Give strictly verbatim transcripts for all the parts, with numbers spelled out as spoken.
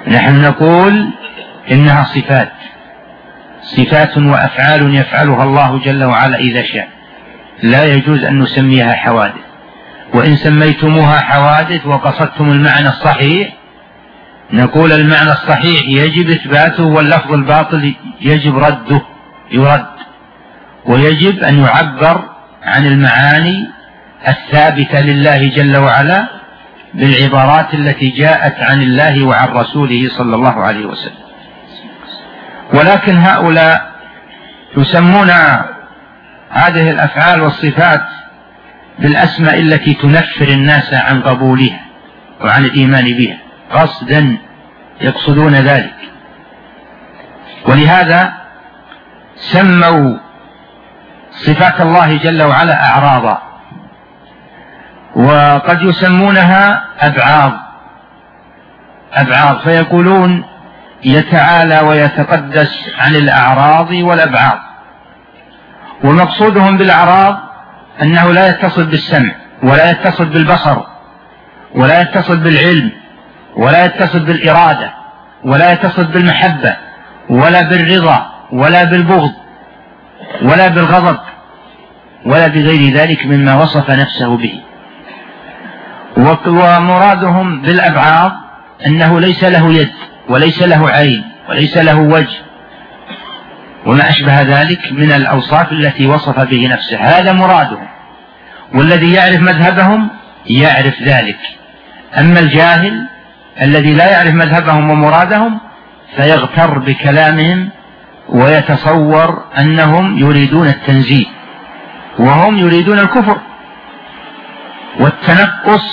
نحن نقول إنها صفات صفات وأفعال يفعلها الله جل وعلا إذا شاء، لا يجوز أن نسميها حوادث. وإن سميتموها حوادث وقصدتم المعنى الصحيح نقول المعنى الصحيح يجب إثباته، واللفظ الباطل يجب رده يرد، ويجب أن يعبر عن المعاني الثابتة لله جل وعلا بالعبارات التي جاءت عن الله وعن رسوله صلى الله عليه وسلم. ولكن هؤلاء يسمون هذه الأفعال والصفات بالأسماء التي تنفر الناس عن قبولها وعن الإيمان بها، قصدا يقصدون ذلك. ولهذا سموا صفات الله جل وعلا أعراضا، وقد يسمونها أبعاض أبعاض فيقولون يتعالى ويتقدس عن الأعراض والأبعاض. ومقصودهم بالأعراض أنه لا يتصل بالسمع ولا يتصل بالبصر ولا يتصل بالعلم ولا يتصل بالإرادة ولا يتصل بالمحبة ولا بالرضا ولا بالبغض ولا بالغضب ولا بغير ذلك مما وصف نفسه به. ومرادهم بالأبعاض أنه ليس له يد وليس له عين وليس له وجه وما أشبه ذلك من الأوصاف التي وصف به نفسه، هذا مرادهم. والذي يعرف مذهبهم يعرف ذلك. أما الجاهل الذي لا يعرف مذهبهم ومرادهم فيغتر بكلامهم ويتصور أنهم يريدون التنزيه وهم يريدون الكفر والتنقص.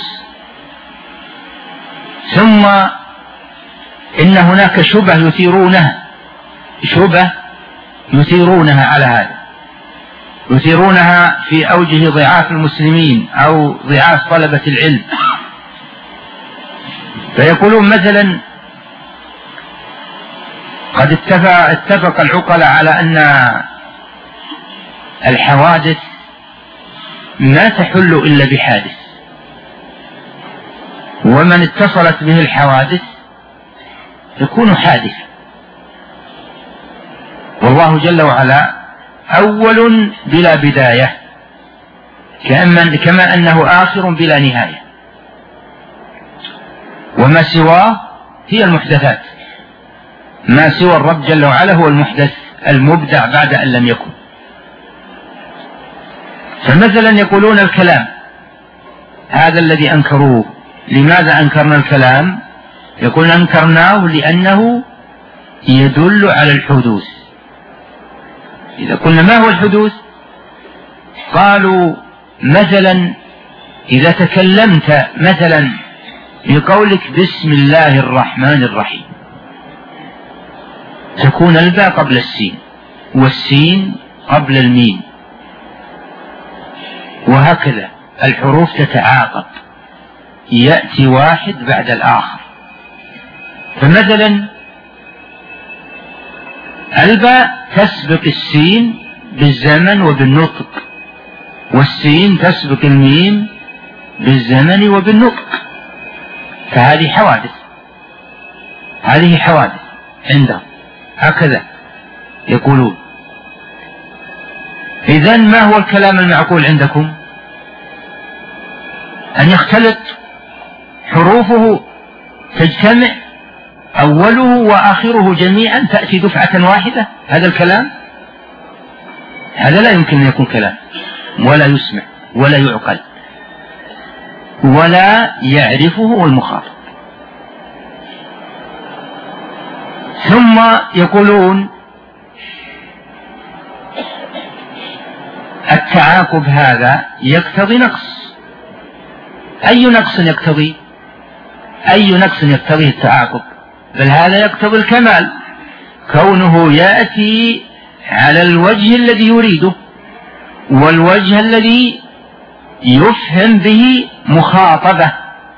ثم إن هناك شبه يثيرونها شبه يثيرونها على هذا، يثيرونها في أوجه ضعاف المسلمين أو ضعاف طلبة العلم. فيقولون مثلا قد اتفق, اتفق العقلاء على أن الحوادث ما تحل إلا بحادث، ومن اتصلت به الحوادث يكون حادثا. والله جل وعلا أول بلا بداية كما أنه آخر بلا نهاية، وما سواه هي المحدثات. ما سوى الرب جل وعلا هو المحدث المبدع بعد أن لم يكن. فمثلا يقولون الكلام هذا الذي أنكروه. لماذا أنكرنا الكلام؟ يقول أنكرناه لأنه يدل على الحدوث. إذا قلنا ما هو الحدوث؟ قالوا مثلا إذا تكلمت مثلا بقولك بسم الله الرحمن الرحيم تكون الباء قبل السين والسين قبل الميم، وهكذا الحروف تتعاقب يأتي واحد بعد الآخر. فمثلا الباء تسبق السين بالزمن وبالنطق، والسين تسبق الميم بالزمن وبالنطق، فهذه حوادث هذه حوادث عندهم هكذا يقولون. إذن ما هو الكلام المعقول عندكم؟ أن يختلط حروفه تجتمع أوله وآخره جميعا تأتي دفعة واحدة، هذا الكلام؟ هذا لا يمكن أن يكون كلام، ولا يسمع ولا يعقل ولا يعرفه المخاطب. ثم يقولون التعاقب هذا يقتضي نقص. أي نقص يقتضي؟ أي نقص يقتضي التعاقب؟ بل هذا يقتضي الكمال، كونه يأتي على الوجه الذي يريده والوجه الذي يفهم به مخاطبة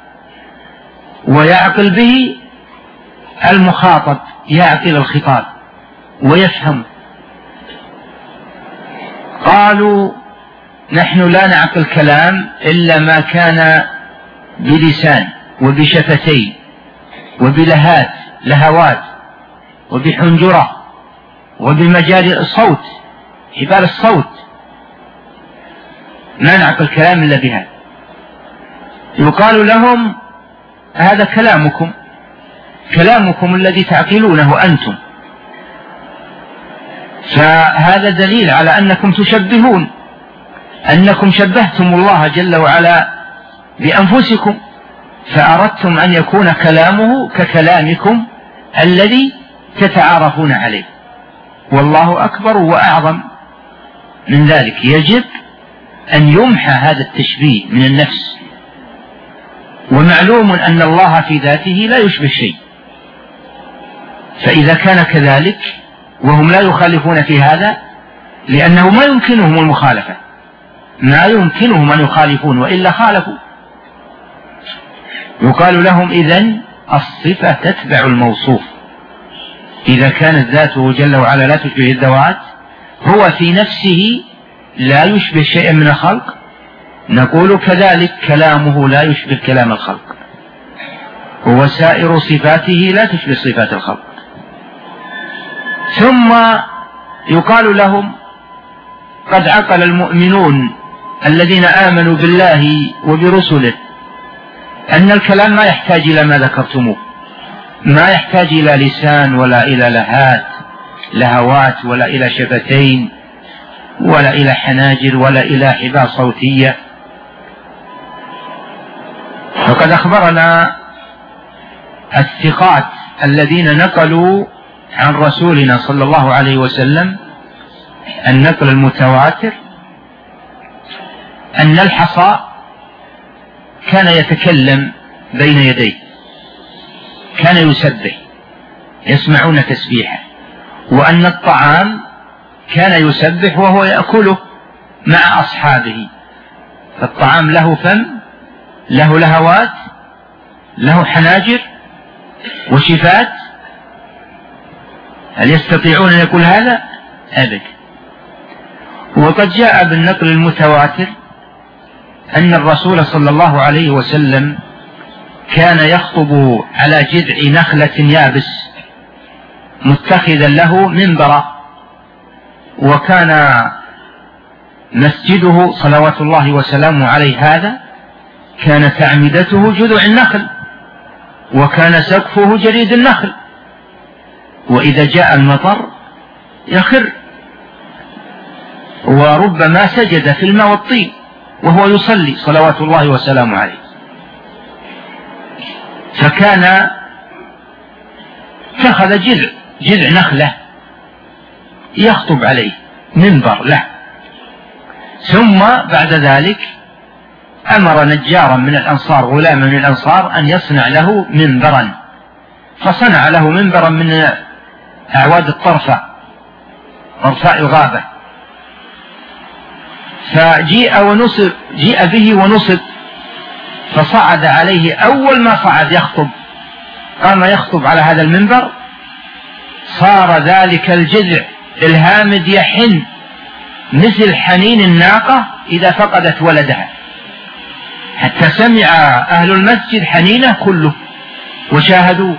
ويعقل به المخاطب، يعقل الخطاب ويفهم. قالوا نحن لا نعقل كلام إلا ما كان بلسان وبشفتين وبلهات لهوات وبحنجرة وبمجاري الصوت، حبال الصوت، ما نعقل كلام إلا بها. يقال لهم هذا كلامكم، كلامكم الذي تعقلونه أنتم، فهذا دليل على أنكم تشبهون، أنكم شبهتم الله جل وعلا بأنفسكم، فأردتم أن يكون كلامه ككلامكم الذي تتعارفون عليه. والله أكبر وأعظم من ذلك. يجب أن يمحى هذا التشبيه من النفس، ومعلوم أن الله في ذاته لا يشبه شيء، فإذا كان كذلك وهم لا يخالفون في هذا، لأنه ما يمكنهم المخالفة، ما يمكنهم أن يخالفون وإلا خالفوا. يقال لهم إذن الصفة تتبع الموصوف، إذا كانت ذاته جل وعلا لا تشبه الذوات، هو في نفسه لا يشبه شيئا من الخلق، نقول كذلك كلامه لا يشبه كلام الخلق، وسائر صفاته لا تشبه صفات الخلق. ثم يقال لهم قد عقل المؤمنون الذين آمنوا بالله وبرسله أن الكلام ما يحتاج إلى ما ذكرتموه، ما يحتاج إلى لسان ولا إلى لهات لهوات ولا إلى شفتين ولا إلى حناجر ولا إلى حبال صوتية. فقد أخبرنا الثقات الذين نقلوا عن رسولنا صلى الله عليه وسلم النقل المتواتر أن الحصى كان يتكلم بين يديه، كان يسبح، يسمعون تسبيحه، وأن الطعام كان يسبح وهو يأكله مع أصحابه. فالطعام له فم، له لهوات، له حناجر وشفات. هل يستطيعون أن يقول هذا؟ أبدا. وقد جاء بالنقل المتواتر أن الرسول صلى الله عليه وسلم كان يخطب على جذع نخلة يابس متخذا له منبرا، وكان مسجده صلوات الله وسلامه عليه هذا كانت أعمدته جذوع النخل، وكان سقفه جريد النخل، وإذا جاء المطر يخر، وربما سجد في الماء والطين وهو يصلي صلوات الله وسلامه عليه. فكان اتخذ جذع جذع نخلة يخطب عليه، منبر له. ثم بعد ذلك أمر نجارا من الأنصار، غلاما من الأنصار، أن يصنع له منبرا، فصنع له منبرا من أعواد الطرفة، طرفاء غابة، فجيء ونصب جيء به ونصب، فصعد عليه. أول ما صعد يخطب، قام يخطب على هذا المنبر، صار ذلك الجذع الهامد يحن مثل حنين الناقة إذا فقدت ولدها، حتى سمع أهل المسجد حنينه كله وشاهدوه،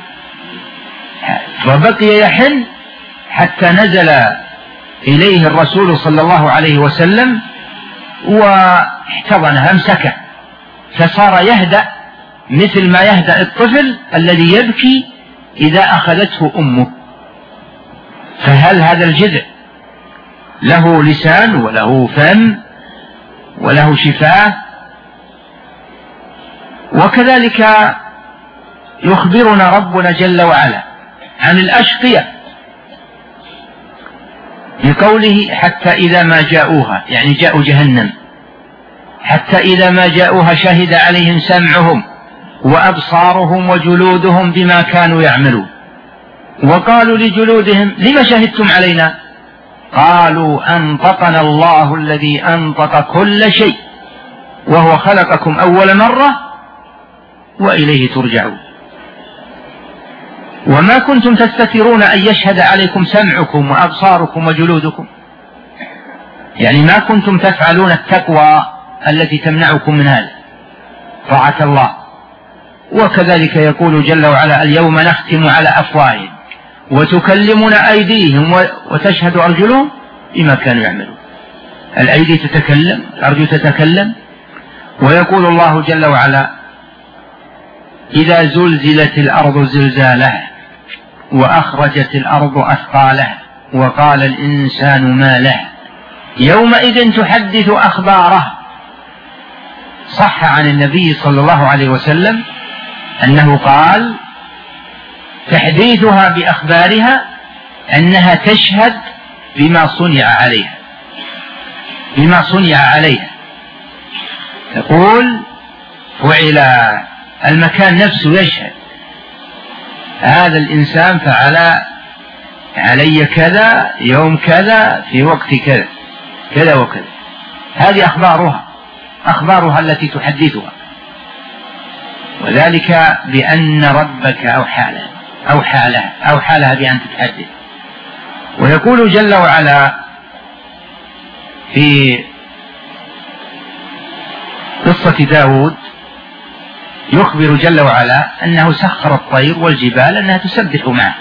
وبقي يحن حتى نزل إليه الرسول صلى الله عليه وسلم واحتضنه، أمسكه، فصار يهدأ مثل ما يهدأ الطفل الذي يبكي إذا أخذته أمه. فهل هذا الجذع له لسان وله فم وله شفاه؟ وكذلك يخبرنا ربنا جل وعلا عن الأشقياء بقوله حتى إذا ما جاءوها، يعني جاءوا جهنم، حتى إذا ما جاءوها شهد عليهم سمعهم وأبصارهم وجلودهم بما كانوا يعملون، وقالوا لجلودهم لما شهدتم علينا؟ قالوا أنطقنا الله الذي أنطق كل شيء وهو خلقكم أول مرة وإليه ترجعون. وما كنتم تستترون أن يشهد عليكم سمعكم وأبصاركم وجلودكم، يعني ما كنتم تفعلون التقوى التي تمنعكم من هذا طاعة الله، وكذلك يقول جل وعلا اليوم نختم على أفواههم وتكلمنا أيديهم وتشهد أرجلهم بما كانوا يعملون. الأيدي تتكلم، الأرجل تتكلم. ويقول الله جل وعلا إذا زلزلت الأرض زلزالها وأخرجت الأرض أثقالها وقال الإنسان ما لها يومئذ تحدث أخبارها. صح عن النبي صلى الله عليه وسلم أنه قال تحديثها بأخبارها أنها تشهد بما صنع عليها، بما صنع عليها. تقول فعل، المكان نفسه يشهد هذا الإنسان فعل علي كذا يوم كذا في وقت كذا كذا وكذا. هذه أخبارها، أخبارها التي تحدثها، وذلك بأن ربك أوحى لها أوحى لها أوحى لها بأن تتحدث. ويقول جل وعلا في قصة داود، يخبر جل وعلا أنه سخر الطير والجبال أنها تسبح معه،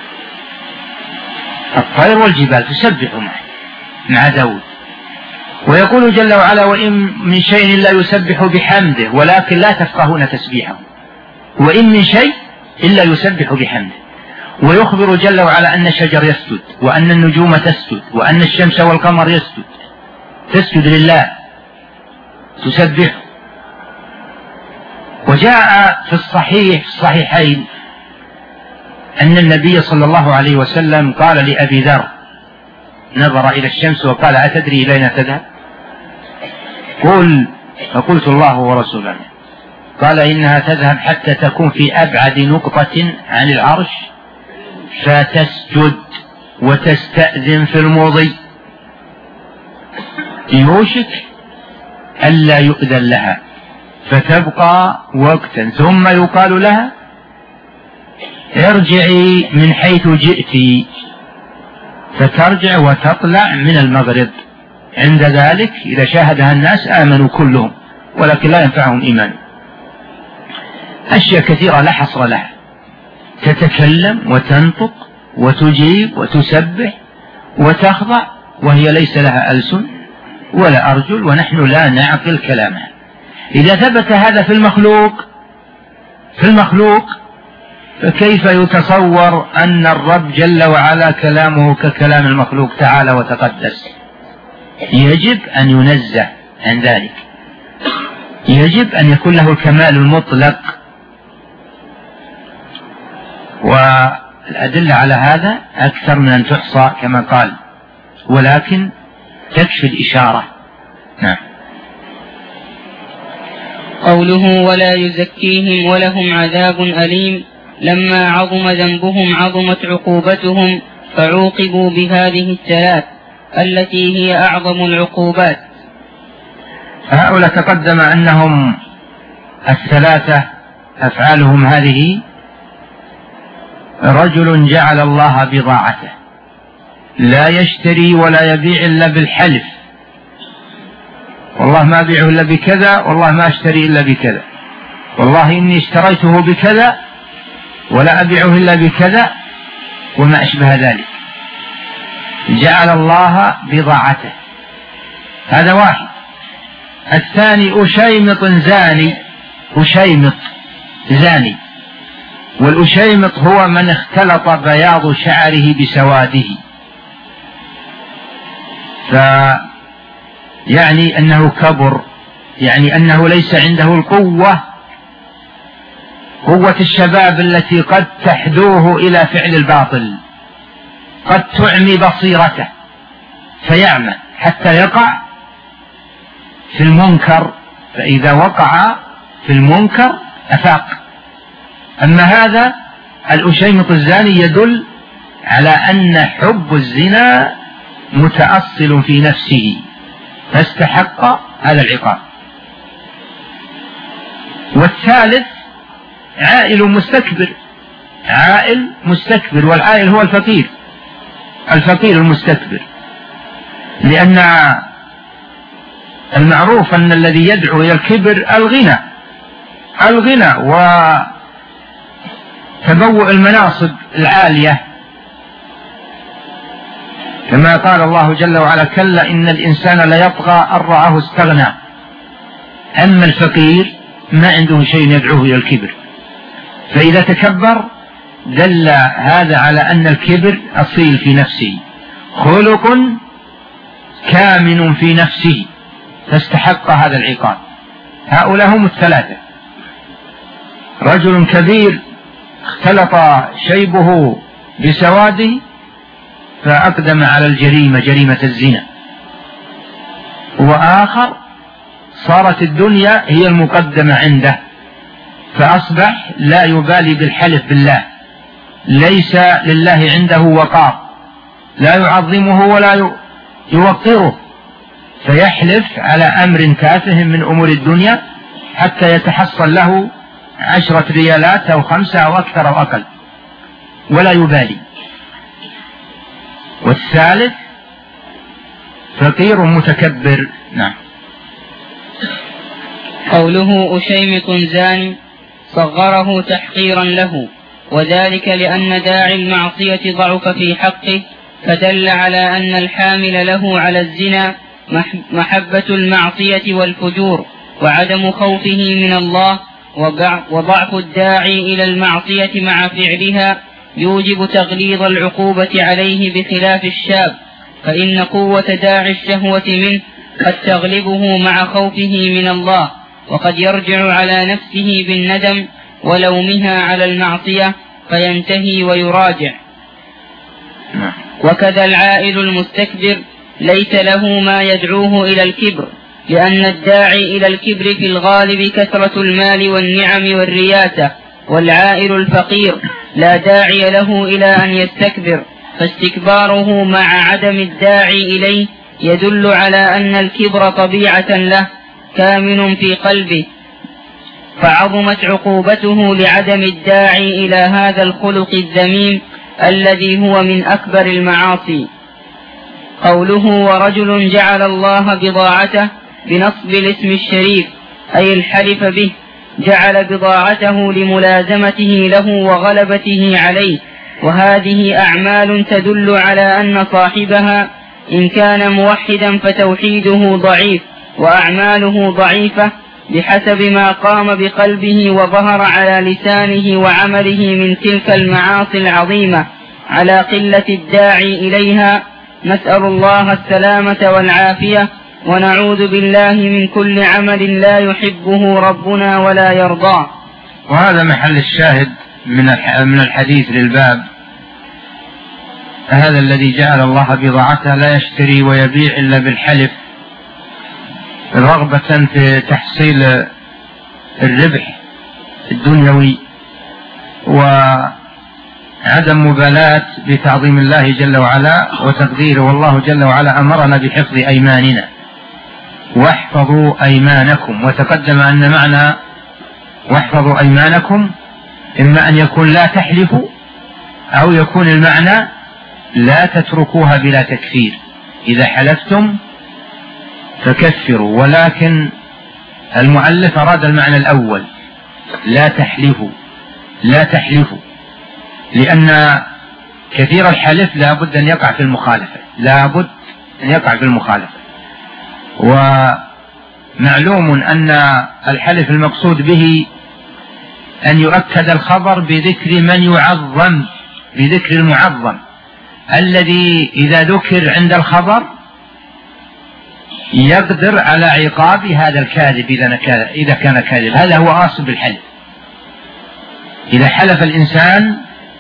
الطير والجبال تسبح معه مع داود. ويقول جل وعلا وإن من شيء إلا يسبح بحمده ولكن لا تفقهون تسبيحه، وإن من شيء إلا يسبح بحمده. ويخبر جل وعلا أن الشجر يسجد وأن النجوم تسجد وأن الشمس والقمر يسجد، تسجد لله تسبح. وجاء في الصحيح في الصحيحين أن النبي صلى الله عليه وسلم قال لأبي ذر، نظر إلى الشمس وقال أتدري إلى أين تذهب؟ قل فقلت الله ورسوله. قال إنها تذهب حتى تكون في أبعد نقطة عن العرش فتسجد وتستأذن في المضي، يوشك ألا يؤذن لها فتبقى وقتا ثم يقال لها ارجعي من حيث جئت، فترجع وتطلع من المغرب. عند ذلك إذا شاهدها الناس آمنوا كلهم ولكن لا ينفعهم إيمان. أشياء كثيرة لا حصر لها، تتكلم وتنطق وتجيب وتسبح وتخضع وهي ليس لها ألسن ولا أرجل ونحن لا نعقل كلامها. إذا ثبت هذا في المخلوق في المخلوق فكيف يتصور أن الرب جل وعلا كلامه ككلام المخلوق تعالى وتقدس؟ يجب أن ينزه عن ذلك، يجب أن يكون له الكمال المطلق. والأدلة على هذا أكثر من أن تحصى كما قال، ولكن تكفي الإشارة. نعم. قوله ولا يزكيهم ولهم عذاب أليم، لما عظم ذنبهم عظمت عقوبتهم فعوقبوا بهذه الثلاث التي هي أعظم العقوبات. هؤلاء تقدم أنهم الثلاثة أفعالهم هذه: رجل جعل الله بضاعته لا يشتري ولا يبيع إلا بالحلف، والله ما أبيعه إلا بكذا، والله ما أشتري إلا بكذا، والله إني اشتريته بكذا ولا أبيعه إلا بكذا، وما أشبه ذلك. جعل الله بضاعته، هذا واحد. الثاني أشيمط زاني، أشيمط زاني، والأشيمط هو من اختلط بياض شعره بسواده، فيعني أنه كبر، يعني أنه ليس عنده القوة، قوة الشباب التي قد تحدوه إلى فعل الباطل، قد تعمي بصيرته فيعمى حتى يقع في المنكر، فإذا وقع في المنكر أفاق. أما هذا الأشيمط الزاني يدل على أن حب الزنا متأصل في نفسه فاستحق هذا العقاب. والثالث عائل مستكبر، عائل مستكبر، والعائل هو الفقير، الفقير المستكبر، لأن المعروف أن الذي يدعو إلى الكبر الغنى، الغنى تبوء المناصب العالية، كما قال الله جل وعلا: كلا إن الإنسان ليطغى أن رآه استغنى. أما الفقير ما عنده شيء يدعوه إلى الكبر، فإذا تكبر دل هذا على أن الكبر أصيل في نفسه، خلق كامن في نفسه، فاستحق هذا العقاب. هؤلاء هم الثلاثة: رجل كبير اختلط شيبه بسواده فأقدم على الجريمة، جريمة الزنا، وآخر صارت الدنيا هي المقدمة عنده فأصبح لا يبالي بالحلف بالله، ليس لله عنده وقار، لا يعظمه ولا يوقره، فيحلف على أمر تافه من أمور الدنيا حتى يتحصل له عشرة ريالات أو خمسة أو أكثر أو أقل ولا يبالي. والثالث فقير متكبر. نعم. قوله أشيمط زان صغره تحقيرا له، وذلك لأن داعي المعصية ضعف في حقه، فدل على أن الحامل له على الزنا محبة المعصية والفجور وعدم خوفه من الله، وضعف الداعي إلى المعصية مع فعلها يوجب تغليظ العقوبة عليه بخلاف الشاب، فإن قوة داعي الشهوة منه قد تغلبه مع خوفه من الله، وقد يرجع على نفسه بالندم ولومها على المعصية فينتهي ويراجع. وكذا العائل المستكبر ليس له ما يدعوه إلى الكبر، لأن الداعي إلى الكبر في الغالب كثرة المال والنعم والرياسة، والعائل الفقير لا داعي له إلى أن يستكبر، فاستكباره مع عدم الداعي إليه يدل على أن الكبر طبيعة له كامن في قلبه، فعظمت عقوبته لعدم الداعي إلى هذا الخلق الذميم الذي هو من أكبر المعاصي. قوله ورجل جعل الله بضاعته بنصب الاسم الشريف أي الحلف به، جعل بضاعته لملازمته له وغلبته عليه، وهذه أعمال تدل على أن صاحبها إن كان موحدا فتوحيده ضعيف وأعماله ضعيفة بحسب ما قام بقلبه وظهر على لسانه وعمله من تلك المعاصي العظيمة على قلة الداعي إليها. نسأل الله السلامة والعافية، ونعوذ بالله من كل عمل لا يحبه ربنا ولا يرضاه. وهذا محل الشاهد من الحديث للباب، هذا الذي جعل الله بضاعته لا يشتري ويبيع إلا بالحلف، رغبة في تحصيل الربح الدنيوي وعدم مبالاة بتعظيم الله جل وعلا وتقديره. والله جل وعلا أمرنا بحفظ أيماننا، واحفظوا أيمانكم، وتقدم أن معنى واحفظوا أيمانكم إما أن يكون لا تحلفوا، أو يكون المعنى لا تتركوها بلا تكفير، إذا حلفتم فكفروا، ولكن المؤلف أراد المعنى الأول، لا تحلفوا لا تحلفوا، لأن كثير الحلف لا بد أن يقع في المخالفة، لا بد أن يقع في المخالفة. ومعلوم أن الحلف المقصود به أن يؤكد الخبر بذكر من يعظم، بذكر المعظم الذي إذا ذكر عند الخبر يقدر على عقاب هذا الكاذب إذا كان كاذب. هذا هو أصل الحلف. إذا حلف الإنسان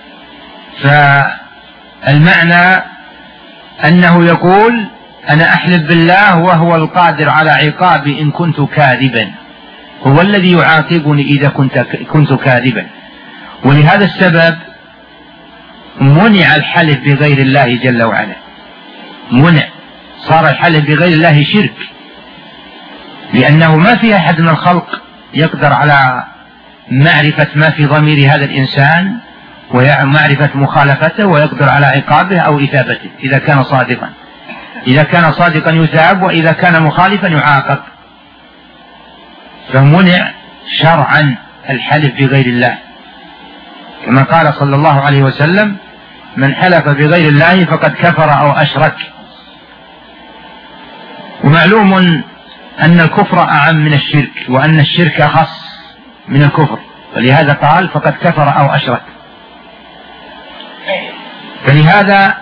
فالمعنى أنه يقول أنا أحلف بالله وهو القادر على عقابي إن كنت كاذبا، هو الذي يعاقبني إذا كنت, كنت كاذبا. ولهذا السبب منع الحلف بغير الله جل وعلا، منع، صار الحلف بغير الله شرك، لأنه ما في أحد من الخلق يقدر على معرفة ما في ضمير هذا الإنسان ومعرفة مخالفته ويقدر على عقابه أو إثابته إذا كان صادقا. إذا كان صادقا يثاب، وإذا كان مخالفا يعاقب. فمنع شرعا الحلف بغير الله. كما قال صلى الله عليه وسلم: من حلف بغير الله فقد كفر أو أشرك. ومعلوم أن الكفر أعم من الشرك، وأن الشرك أخص من الكفر، ولهذا قال: فقد كفر أو أشرك. فلهذا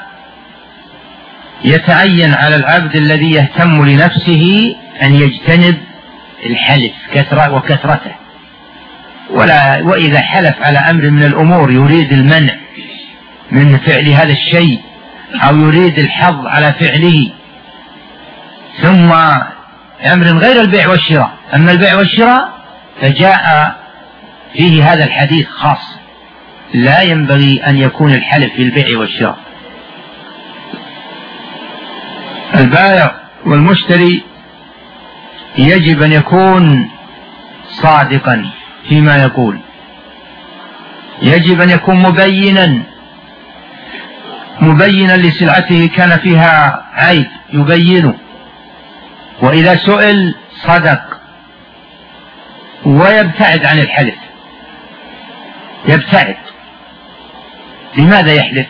يتعين على العبد الذي يهتم لنفسه أن يجتنب الحلف كثرة وكثرته، ولا وإذا حلف على أمر من الأمور يريد المنع من فعل هذا الشيء أو يريد الحظ على فعله، ثم أمر غير البيع والشراء. أما البيع والشراء فجاء فيه هذا الحديث خاص، لا ينبغي أن يكون الحلف في البيع والشراء. البائع والمشتري يجب أن يكون صادقا فيما يقول، يجب أن يكون مبينا مبينا لسلعته كان فيها عيب يبينه، وإذا سئل صدق، ويبتعد عن الحلف، يبتعد. لماذا يحلف؟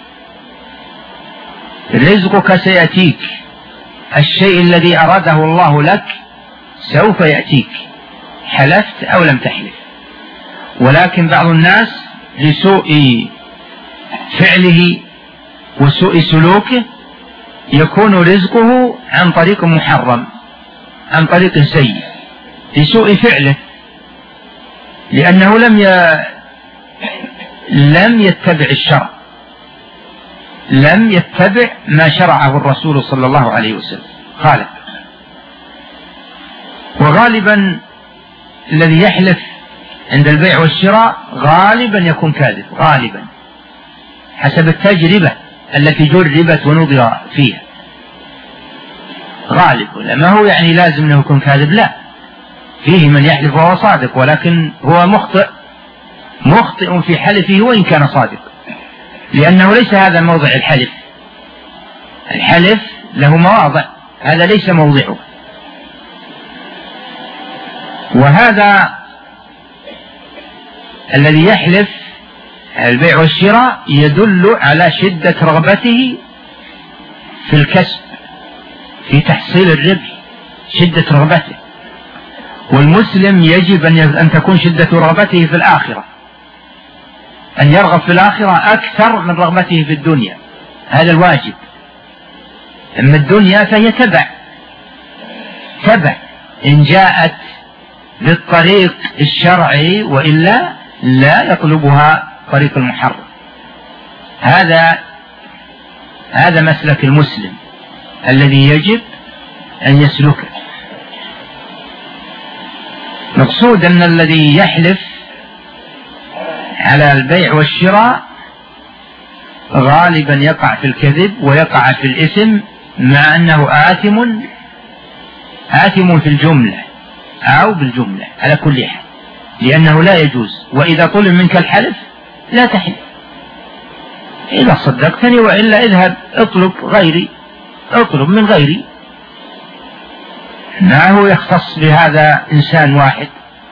رزقك سيأتيك، الشيء الذي أراده الله لك سوف يأتيك، حلفت أو لم تحلف. ولكن بعض الناس لسوء فعله وسوء سلوكه يكون رزقه عن طريق محرم، عن طريق سيء، لسوء فعله، لأنه لم ي... لم يتبع الشرع، لم يتبع ما شرعه الرسول صلى الله عليه وسلم، خالف. وغالبا الذي يحلف عند البيع والشراء غالبا يكون كاذب، غالبا حسب التجربة التي جربت ونظر فيها، غالب. ما هو يعني لازم أنه يكون كاذب، لا، فيه من يحلف وهو صادق، ولكن هو مخطئ مخطئ في حلفه وإن كان صادق، لأنه ليس هذا موضع الحلف. الحلف له مواضع، هذا ليس موضعه. وهذا الذي يحلف البيع والشراء يدل على شدة رغبته في الكسب، في تحصيل الربح، شدة رغبته. والمسلم يجب أن تكون شدة رغبته في الآخرة، أن يرغب في الآخرة أكثر من رغبته في الدنيا، هذا الواجب. أما الدنيا فهي تبع تبع إن جاءت بالطريق الشرعي، وإلا لا يطلبها طريق المحرم. هذا هذا مسلك المسلم الذي يجب أن يسلكه. مقصود أن الذي يحلف على البيع والشراء غالبا يقع في الكذب ويقع في الإثم، مع أنه آثم آثم في الجملة أو بالجملة على كل حال، لأنه لا يجوز. وإذا طلب منك الحلف لا تحلف، إذا صدقتني، وإلا اذهب اطلب غيري، اطلب من غيري. ما هو يختص بهذا إنسان واحد.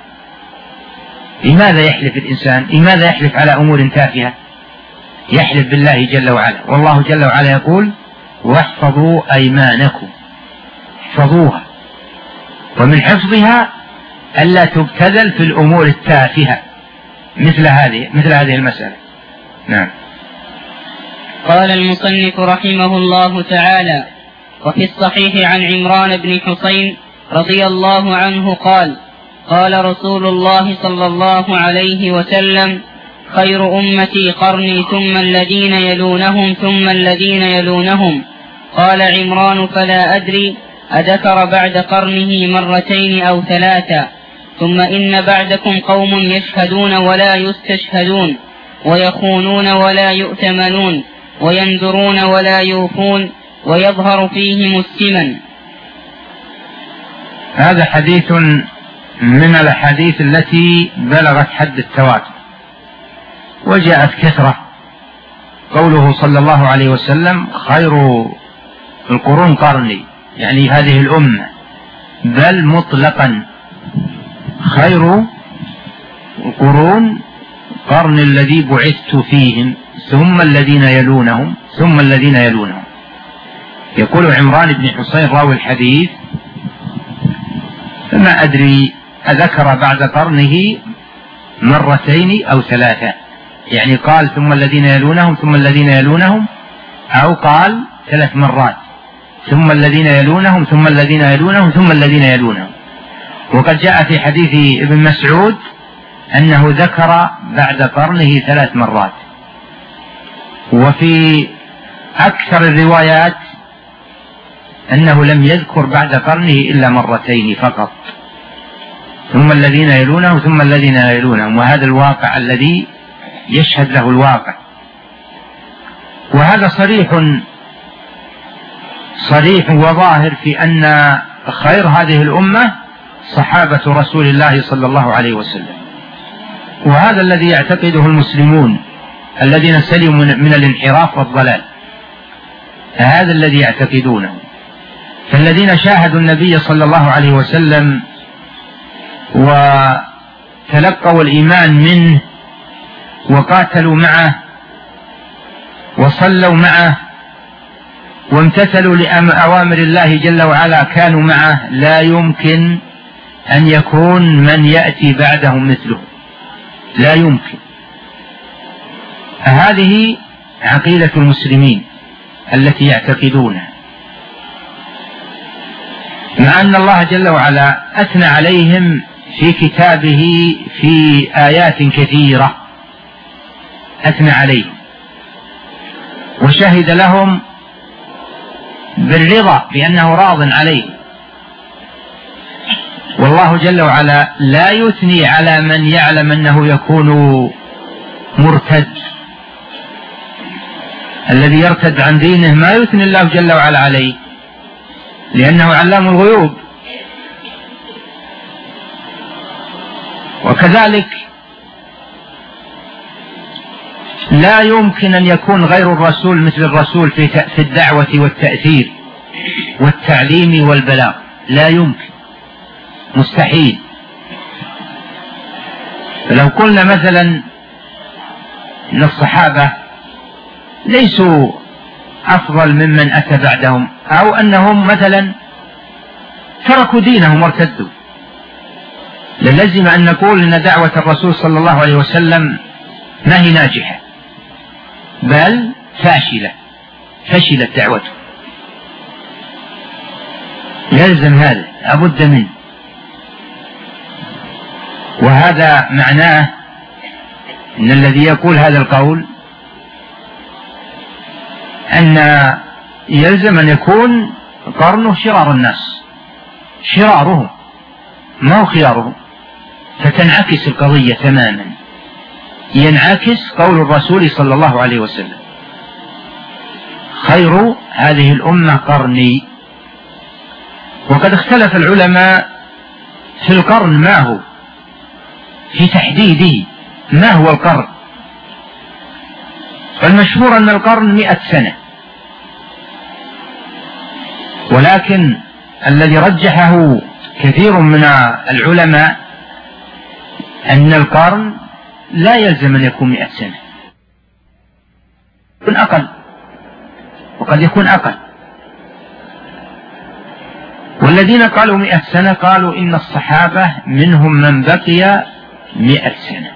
لماذا يحلف الإنسان؟ لماذا يحلف على أمور تافهة؟ يحلف بالله جل وعلا، والله جل وعلا يقول: واحفظوا أيمانكم، احفظوها. ومن حفظها ألا تبتذل في الأمور التافهة مثل هذه مثل هذه المسألة. نعم. قال المصنف رحمه الله تعالى: وفي الصحيح عن عمران بن حسين رضي الله عنه قال: قال رسول الله صلى الله عليه وسلم: خير أمتي قرني ثم الذين يلونهم ثم الذين يلونهم. قال عمران: فلا أدري أذكر بعد قرنه مرتين أو ثلاثا. ثم إن بعدكم قوم يشهدون ولا يستشهدون، ويخونون ولا يؤتمنون، وينذرون ولا يوفون، ويظهر فيهم السمن. هذا حديث من الأحاديث التي بلغت حد التواتر وجاءت كثرة. قوله صلى الله عليه وسلم: خير القرون قرني، يعني هذه الأمة، بل مطلقا خير القرون القرن الذي بعثت فيهم ثم الذين يلونهم ثم الذين يلونهم. يقول عمران بن حصين راوي الحديث: فما أدري أذكر بعد قرنه مرتين أو ثلاثة، يعني قال ثم الذين يلونهم ثم الذين يلونهم، أو قال ثلاث مرات ثم الذين يلونهم ثم الذين يلونهم ثم الذين يلونهم. وقد جاء في حديث ابن مسعود أنه ذكر بعد قرنه ثلاث مرات. وفي أكثر الروايات أنه لم يذكر بعد قرنه إلا مرتين فقط، ثم الذين يلونهم ثم الذين يلونهم، وهذا الواقع الذي يشهد له الواقع. وهذا صريح صريح وظاهر في أن خير هذه الأمة صحابة رسول الله صلى الله عليه وسلم، وهذا الذي يعتقده المسلمون الذين سلموا من الانحراف والضلال، هذا الذي يعتقدونه. فالذين شاهدوا النبي صلى الله عليه وسلم وتلقوا الإيمان منه وقاتلوا معه وصلوا معه وامتثلوا لأوامر الله جل وعلا كانوا معه، لا يمكن أن يكون من يأتي بعدهم مثله، لا يمكن. هذه عقيدة المسلمين التي يعتقدونها، مع أن الله جل وعلا أثنى عليهم في كتابه في آيات كثيرة، أثنى عليهم وشهد لهم بالرضا بأنه راض عليهم. والله جل وعلا لا يثني على من يعلم أنه يكون مرتد، الذي يرتد عن دينه ما يثني الله جل وعلا عليه، لأنه علام الغيوب. وكذلك لا يمكن أن يكون غير الرسول مثل الرسول في الدعوة والتأثير والتعليم والبلاغ، لا يمكن، مستحيل. فلو قلنا مثلا أن الصحابة ليسوا أفضل ممن أتى بعدهم، أو أنهم مثلا تركوا دينهم وارتدوا، للزم أن نقول أن دعوة الرسول صلى الله عليه وسلم ما هي ناجحة، بل فاشلة، فشلت دعوته. يلزم هذا، لابد منه. وهذا معناه أن الذي يقول هذا القول أن يلزم أن يكون قرنه شرار الناس، شرارهم ما هو خيارهم، فتنعكس القضية تماما، ينعكس قول الرسول صلى الله عليه وسلم: خير هذه الأمة قرني. وقد اختلف العلماء في القرن ما هو، في تحديده ما هو القرن. فالمشهور أن القرن مئة سنة، ولكن الذي رجحه كثير من العلماء أن القرن لا يلزم أن يكون مئة سنة، يكون أقل، وقد يكون أقل. والذين قالوا مئة سنة قالوا إن الصحابة منهم من بقي مئة سنة،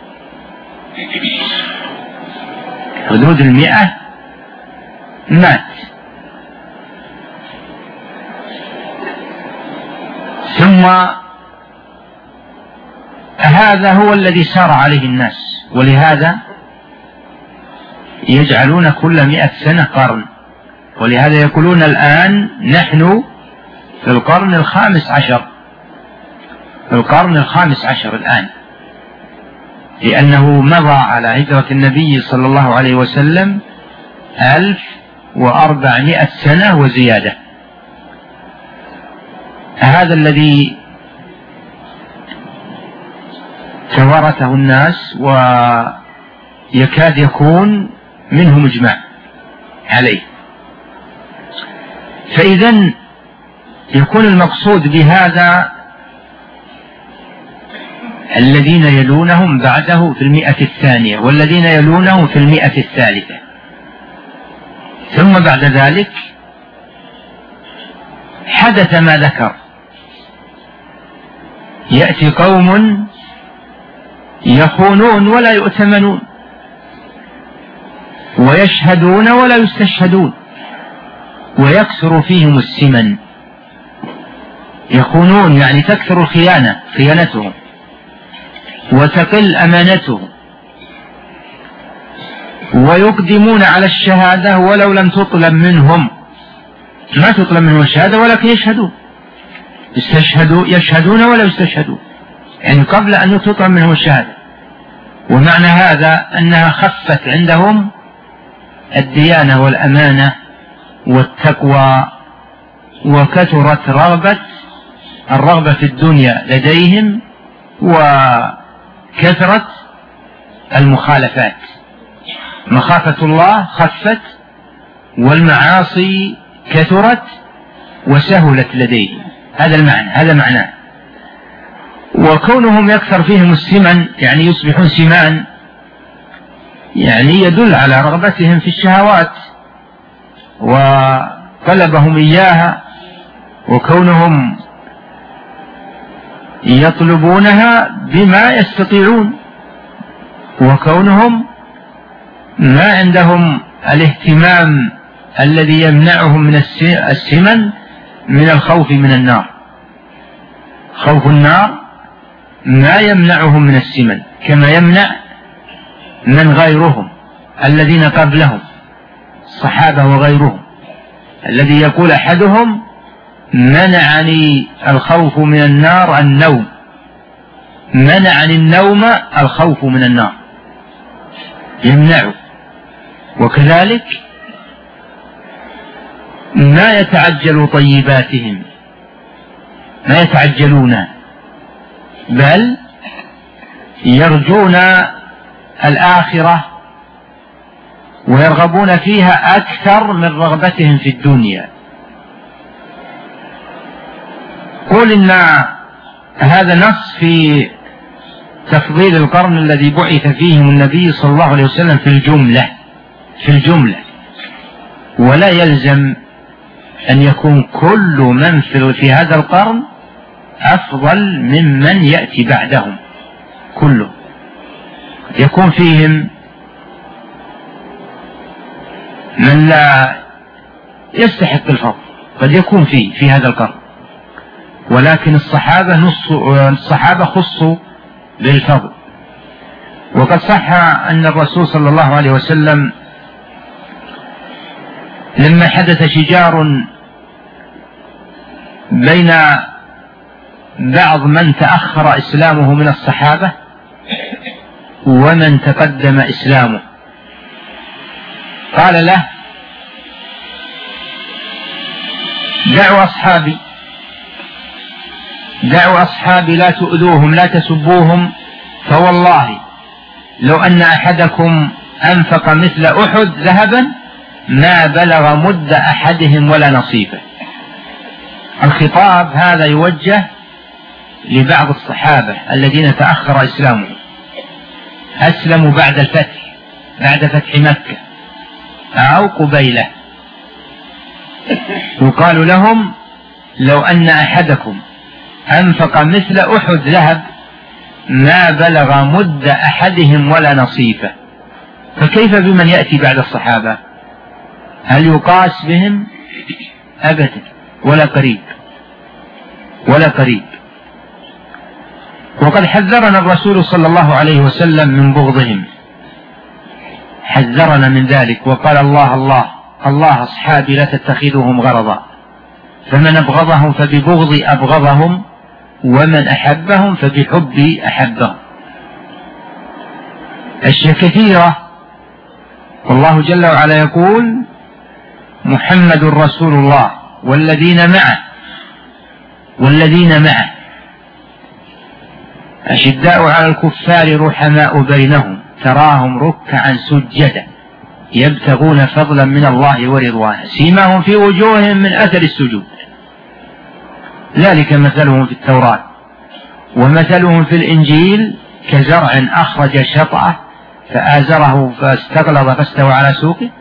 حدود المئة مات. ثم هذا هو الذي سار عليه الناس، ولهذا يجعلون كل مئة سنة قرن. ولهذا يقولون الآن نحن في القرن الخامس عشر، في القرن الخامس عشر الآن، لأنه مضى على هجرة النبي صلى الله عليه وسلم ألف وأربعمائة سنة وزيادة. هذا الذي توارثه الناس ويكاد يكون منهم إجماع عليه. فإذن يكون المقصود بهذا الذين يلونهم بعده في المئة الثانية، والذين يلونهم في المئة الثالثة. ثم بعد ذلك حدث ما ذكر، يأتي قوم يخونون ولا يؤتمنون، ويشهدون ولا يستشهدون، ويكثر فيهم السمن. يخونون يعني تكثر الخيانة، خيانتهم، وتقل أمانتهم، ويقدمون على الشهادة ولو لم تطلب منهم، ما تطلب منهم الشهادة ولكن يشهدون، يستشهدوا يشهدون ولا يستشهدون، يعني قبل أن تطلب منهم الشهادة. ومعنى هذا أنها خفت عندهم الديانة والأمانة والتقوى، وكثرت رغبة الرغبة في الدنيا لديهم، وكثرت المخالفات. مخافة الله خفت، والمعاصي كثرت وسهلت لديهم. هذا المعنى، هذا معناه. وكونهم يكثر فيهم السمن يعني يصبحون سمان، يعني يدل على رغبتهم في الشهوات وطلبهم إياها، وكونهم يطلبونها بما يستطيعون، وكونهم ما عندهم الاهتمام الذي يمنعهم من السمن من الخوف من النار. خوف النار ما يمنعهم من السمن كما يمنع من غيرهم الذين قبلهم، الصحابة وغيرهم، الذي يقول أحدهم: منعني الخوف من النار النوم، منعني النوم الخوف من النار، يمنعه. وكذلك ما يتعجل طيباتهم، ما يتعجلون، بل يرجون الآخرة ويرغبون فيها أكثر من رغبتهم في الدنيا. قل إن هذا نص في تفضيل القرن الذي بعث فيهم النبي صلى الله عليه وسلم في الجملة، في الجملة، ولا يلزم أن يكون كل من في هذا القرن أفضل ممن يأتي بعدهم كله. يكون فيهم من لا يستحق الفضل، قد يكون فيه في هذا القرن، ولكن الصحابة نص الصحابة خصوا بالفضل. وقد صح أن الرسول صلى الله عليه وسلم لما حدث شجار بين بعض من تأخر إسلامه من الصحابة ومن تقدم إسلامه، قال له: دعوا أصحابي، دعوا أصحابي لا تؤذوهم، لا تسبوهم، فوالله لو أن أحدكم أنفق مثل أحد ذهبا ما بلغ مد أحدهم ولا نصيبه. الخطاب هذا يوجه لبعض الصحابة الذين تأخر إسلامهم، أسلموا بعد الفتح، بعد فتح مكة أو قبيله، يقال لهم: لو أن أحدكم أنفق مثل أحد ذهب ما بلغ مد أحدهم ولا نصيفه. فكيف بمن يأتي بعد الصحابة؟ هل يقاس بهم؟ أبدا، ولا قريب، ولا قريب. وقد حذرنا الرسول صلى الله عليه وسلم من بغضهم، حذرنا من ذلك وقال: الله الله الله أصحابي لا تتخذهم غرضا، فمن أبغضهم فببغض أبغضهم، ومن أحبهم فبحبي أحبهم. أشياء كثيرة، والله جل وعلا يقول: محمد رسول الله والذين معه، والذين معه أشداء على الكفار رحماء بينهم تراهم ركعا سجدا يبتغون فضلا من الله ورضوانه سيماهم في وجوههم من أثر السجود ذلك مثلهم في التوراة ومثلهم في الإنجيل كزرع أخرج شطأه فآزره فاستغلظ فاستوى على سوقه.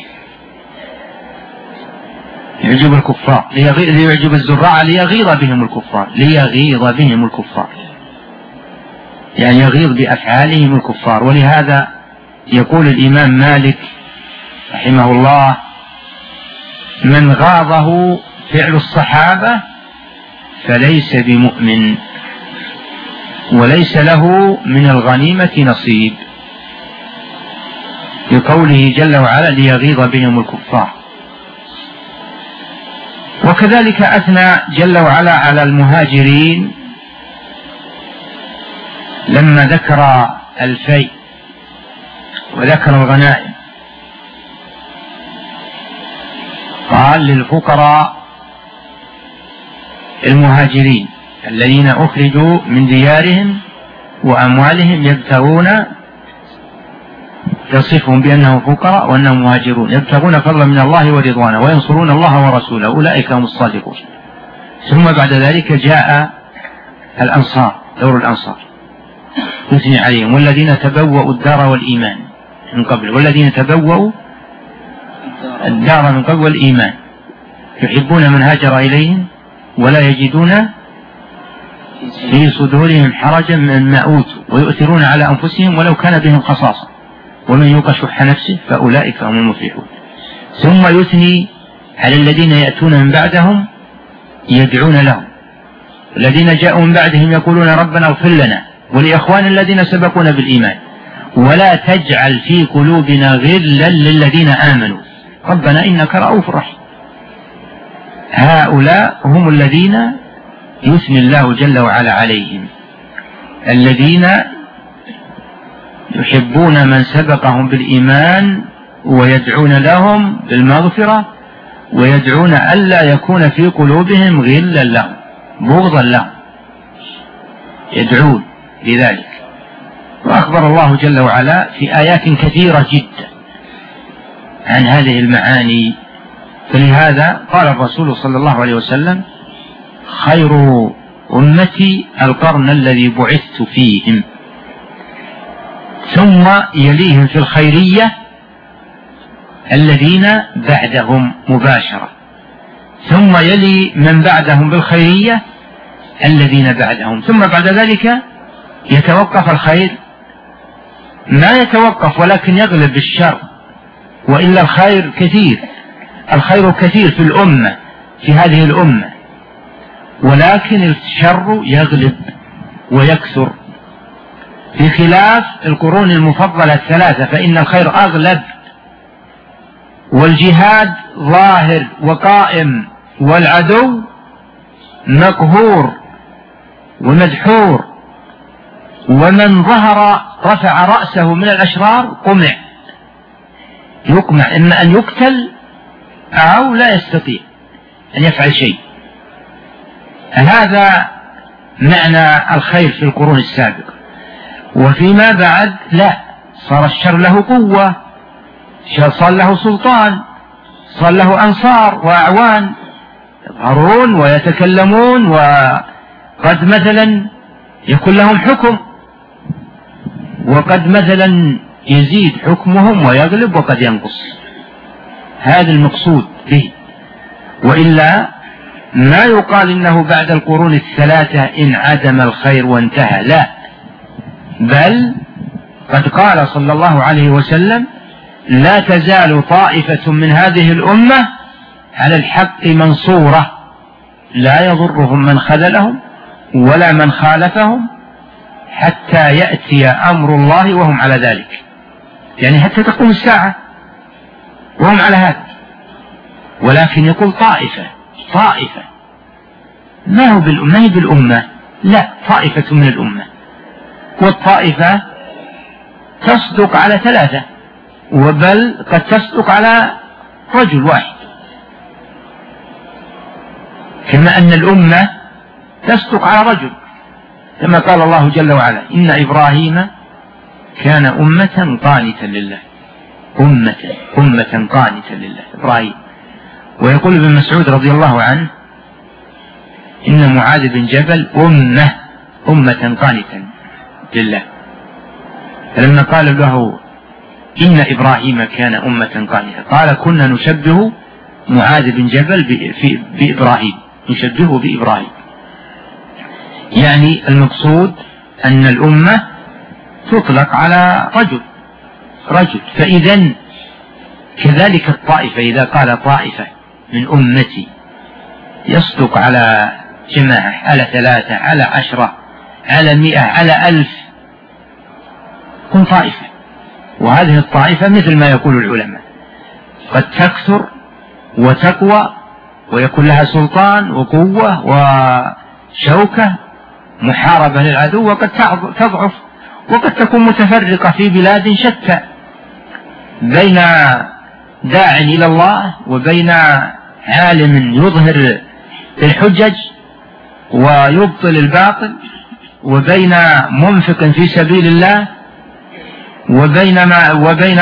يعجب الكفار ليعجب الزراع ليغيظ بهم الكفار ليغيظ بهم الكفار يعني يغيظ بأفعالهم الكفار. ولهذا يقول الإمام مالك رحمه الله: من غاضه فعل الصحابة فليس بمؤمن وليس له من الغنيمة نصيب، لقوله جل وعلا ليغيظ بهم الكفار. وكذلك أثنى جل وعلا على المهاجرين لما ذكر الفيء وذكر الغنائم، قال للفقراء المهاجرين الذين أخرجوا من ديارهم وأموالهم يبتغون، يصفهم بأنهم فقراء وأنهم مهاجرون يبتغون فضلا من الله ورضوانه وينصرون الله ورسوله أولئك هم الصادقون. ثم بعد ذلك جاء الأنصار، دور الأنصار يثني عليهم: والذين تبوأوا الدار والإيمان من قبل والذين تبوأوا الدار من قبل والإيمان يحبون من هاجر إليهم ولا يجدون في صدورهم حرجا مما أوتوا ويؤثرون على أنفسهم ولو كان بهم خصاصة ومن يوق شح نفسه فأولئك هم المفلحون. ثم يثني على الذين يأتون من بعدهم يدعون لهم، الذين جاءوا من بعدهم يقولون ربنا اغفر لنا ولإخوان الذين سبقونا بالإيمان ولا تجعل في قلوبنا غلا للذين آمنوا ربنا إنك رؤوف رحيم. هؤلاء هم الذين يثني الله جل وعلا عليهم، الذين يحبون من سبقهم بالإيمان ويدعون لهم بالمغفرة ويدعون ألا يكون في قلوبهم غلا لهم بغضا لهم، يدعون لذلك. وأخبر الله جل وعلا في آيات كثيرة جدا عن هذه المعاني. فلهذا قال الرسول صلى الله عليه وسلم: خير أمتي القرن الذي بعثت فيهم، ثم يليهم في الخيرية الذين بعدهم مباشرة، ثم يلي من بعدهم بالخيرية الذين بعدهم، ثم بعد ذلك يتوقف الخير، ما يتوقف ولكن يغلب الشر، وإلا الخير كثير، الخير كثير في الأمة في هذه الأمة، ولكن الشر يغلب ويكثر، بخلاف القرون المفضلة الثلاثة فإن الخير أغلب والجهاد ظاهر وقائم والعدو مقهور ومدحور، ومن ظهر رفع رأسه من الأشرار قمع، يقمع، إما أن يقتل أو لا يستطيع أن يفعل شيء. هذا معنى الخير في القرون السابقة. وفيما بعد لا، صار الشر له قوة، صار له سلطان، صار له أنصار وأعوان يظهرون ويتكلمون، وقد مثلا يكون لهم حكم، وقد مثلا يزيد حكمهم ويغلب وقد ينقص. هذا المقصود به، وإلا ما يقال إنه بعد القرون الثلاثة انعدم الخير وانتهى، لا، بل قد قال صلى الله عليه وسلم: لا تزال طائفة من هذه الأمة على الحق منصورة لا يضرهم من خذلهم ولا من خالفهم حتى يأتي أمر الله وهم على ذلك، يعني حتى تقوم الساعة وهم على هذا. ولكن يقول طائفة طائفة ما هو بالأمة, هي بالأمة، لا، طائفة من الأمة، والطائفة تصدق على ثلاثة، وبل قد تصدق على رجل واحد، كما أن الأمة تصدق على رجل، كما قال الله جل وعلا: إن إبراهيم كان أمة قانتا لله، أمة أمة قانتا لله إبراهيم. ويقول ابن مسعود رضي الله عنه: إن معاذ بن جبل أمة أمة قانتا لله. فلما قال له إن إبراهيم كان أمة قانتا قال كنا نشبه معاذ بن جبل بإبراهيم، نشبهه بإبراهيم. يعني المقصود أن الأمة تطلق على رجل رجل فإذا كذلك الطائفة، إذا قال طائفة من أمتي يصدق على جماعة، على ثلاثة، على عشرة، على مئة، على ألف، كن طائفة. وهذه الطائفة مثل ما يقول العلماء قد تكثر وتقوى ويكون لها سلطان وقوة وشوكة محاربة للعدو، وقد تضعف وقد تكون متفرقة في بلاد شتى بين داع إلى الله وبين عالم يظهر الحجج ويبطل الباطل، وبين منفق في سبيل الله، وبين ما وبين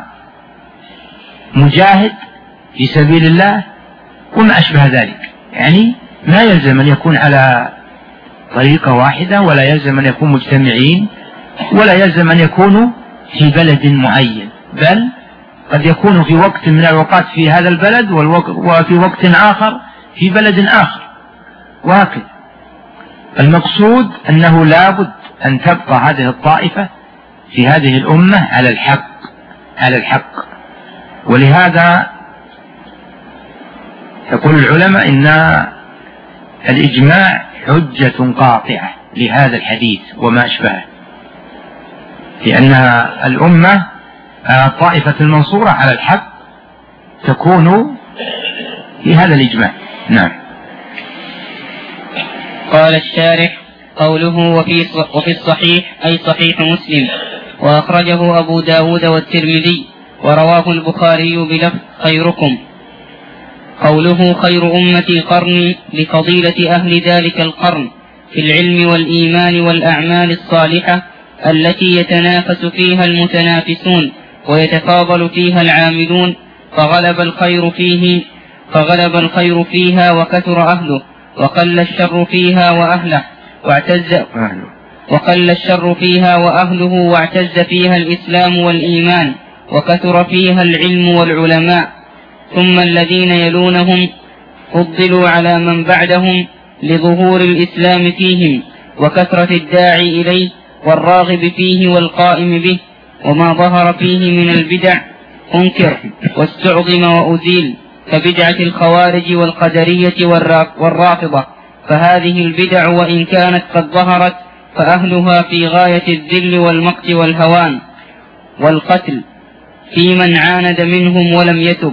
مجاهد في سبيل الله وما أشبه ذلك. يعني ما يلزم أن يكون على طريقة واحدة، ولا يلزم أن يكون مجتمعين، ولا يلزم أن يكونوا في بلد معين، بل قد يكون في وقت من الأوقات في هذا البلد وفي وقت آخر في بلد آخر، وهكذا. المقصود أنه لابد أن تبقى هذه الطائفة في هذه الأمة على الحق على الحق. ولهذا يقول العلماء إن الإجماع حجة قاطعة لهذا الحديث وما أشبهه، لأن الأمة الطائفة المنصورة على الحق تكون في هذا الإجماع. نعم. قال الشارح: قوله وفي وفي الصحيح أي صحيح مسلم، وأخرجه أبو داود والترمذي، ورواه البخاري بلفظ خيركم. قوله خير أمتي قرني لفضيلة أهل ذلك القرن في العلم والإيمان والأعمال الصالحة التي يتنافس فيها المتنافسون ويتفاضل فيها العاملون، فغلب الخير فيه فغلب الخير فيها وكثر أهله، وقل الشر فيها وأهله واعتز وقل الشر فيها وأهله واعتز فيها الإسلام والإيمان، وكثر فيها العلم والعلماء. ثم الذين يلونهم فضلوا على من بعدهم لظهور الإسلام فيهم وكثرة الداعي إليه والراغب فيه والقائم به، وما ظهر فيه من البدع أنكر واستعظم وأزيل، كبدعة الخوارج والقدرية والرافضة. فهذه البدع وإن كانت قد ظهرت فأهلها في غاية الذل والمقت والهوان والقتل في من عاند منهم ولم يتب.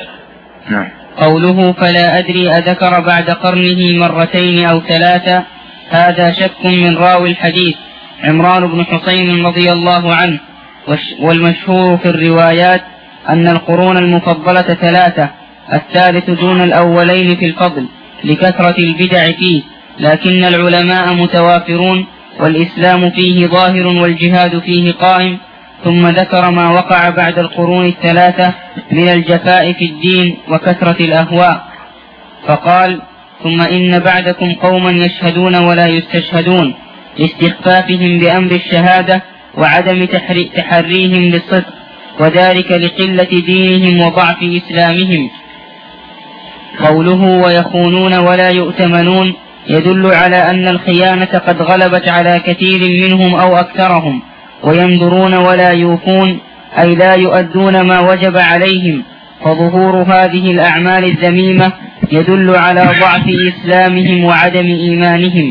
قوله فلا أدري أذكر بعد قرنه مرتين أو ثلاثة، هذا شك من راوي الحديث عمران بن حسين رضي الله عنه. والمشهور في الروايات أن القرون المفضلة ثلاثة، الثالث دون الأولين في الفضل لكثرة البدع فيه، لكن العلماء متوافرون والإسلام فيه ظاهر والجهاد فيه قائم. ثم ذكر ما وقع بعد القرون الثلاثة من الجفاء في الدين وكثرة الأهواء، فقال ثم إن بعدكم قوما يشهدون ولا يستشهدون لاستخفافهم بأمر الشهادة وعدم تحريهم للصدق، وذلك لقلة دينهم وضعف إسلامهم. قوله ويخونون ولا يؤتمنون يدل على أن الخيانة قد غلبت على كثير منهم أو أكثرهم. وينظرون ولا يوفون أي لا يؤدون ما وجب عليهم، فظهور هذه الأعمال الذميمة يدل على ضعف إسلامهم وعدم إيمانهم.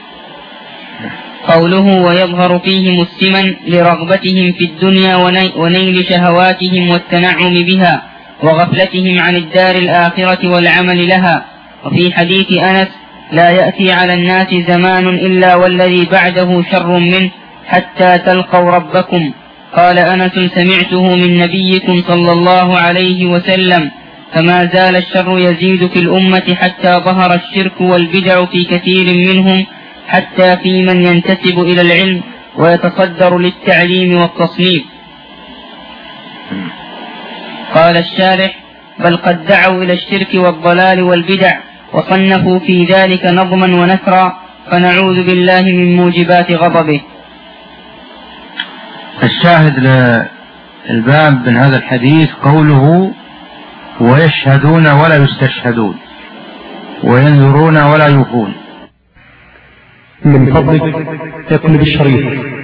قوله ويظهر فيهم السمن لرغبتهم في الدنيا ونيل شهواتهم والتنعم بها وغفلتهم عن الدار الآخرة والعمل لها. وفي حديث أنس لا يأتي على الناس زمان إلا والذي بعده شر منه حتى تلقوا ربكم. قال أنس سمعته من نبيكم صلى الله عليه وسلم، فما زال الشر يزيد في الأمة حتى ظهر الشرك والبدع في كثير منهم، حتى في من ينتسب إلى العلم ويتصدر للتعليم والتصنيف. قال الشارح بل قد دعوا إلى الشرك والضلال والبدع وصنفوا في ذلك نظما ونثرا، فنعوذ بالله من موجبات غضبه. الشاهد للباب من هذا الحديث قوله ويشهدون ولا يستشهدون وينذرون ولا يوفون. من فضلك اقلب الشريط